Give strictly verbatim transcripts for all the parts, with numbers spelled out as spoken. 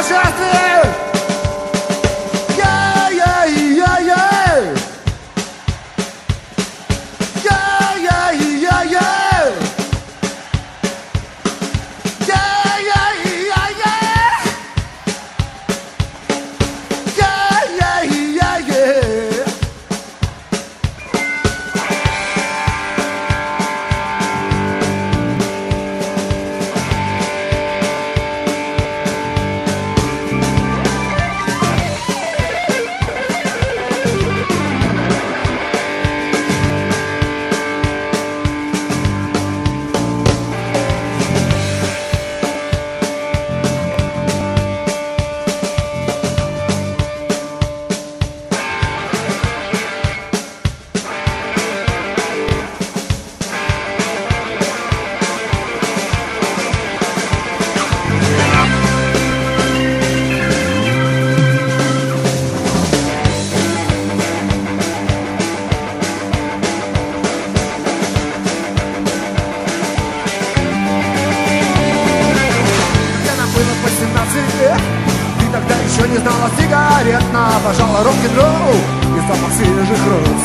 путешествий. Ей-ей-ей-ей. Ей-ей-ей-ей. Ты тогда еще не знала сигарет, но обожала рок-н-ролл и запах свежих роз.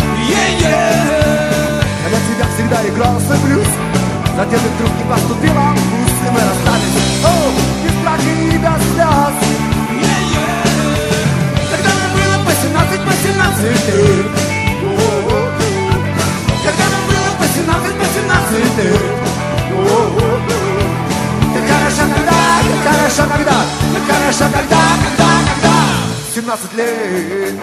Когда тебя всегда играл свой блюз, затем ты вдруг не поступила в вуз, и мы расстались, о, без страха и без слез. Когда нам было по семнадцать, по семнадцать лет, когда нам было по семнадцать, по семнадцать лет. Хорошо, когда, хорошо, когда, когда, когда семнадцать лет.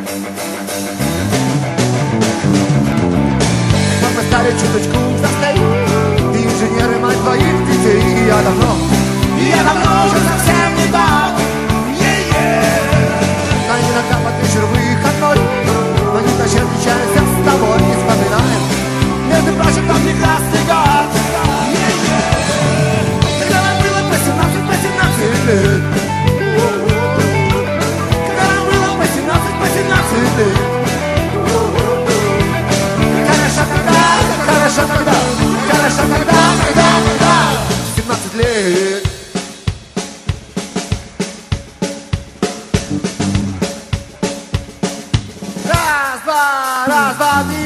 Мы стали чуточку взрослей. Ты инженер и мать твоих детей. И я давно, и я давно уже совсем не тот. Но иногда под вечер выходной мы не точно отличаемся с тобой. Не вспоминаем, между прочим, тот прекрасный год. Когда нам было по семнадцать, по семнадцать лет. Хорошо, когда, хорошо, когда, хорошо, когда, когда, когда семнадцать лет. Раз, два, раз, два, три.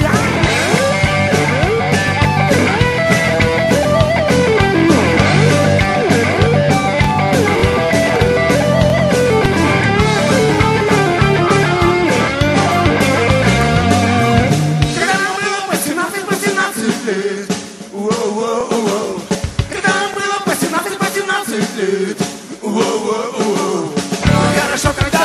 Когда нам было по семнадцать, по семнадцать лет. Хорошо, когда